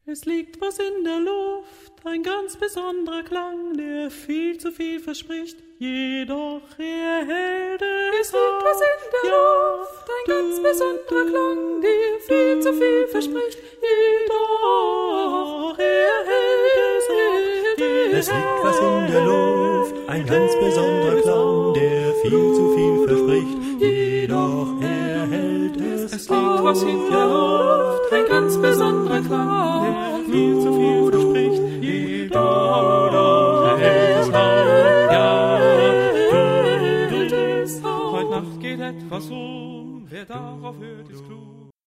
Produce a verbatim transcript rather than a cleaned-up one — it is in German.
Es liegt was in der Luft, ein ganz besonderer Klang, der viel zu viel verspricht, jedoch er hält es. Es liegt was in der Luft, ein ganz besonderer Klang, der viel zu viel verspricht, jedoch er hält es. Es liegt was in der Luft, ein ganz besonderer Klang, der viel zu viel verspricht, jedoch er hält es. Es liegt was in der Luft, ein ganz besonderer Klang, der viel zu viel verspricht, jedoch er hält es. Ja, heute Nacht geht etwas um, wer darauf hört, ist klug.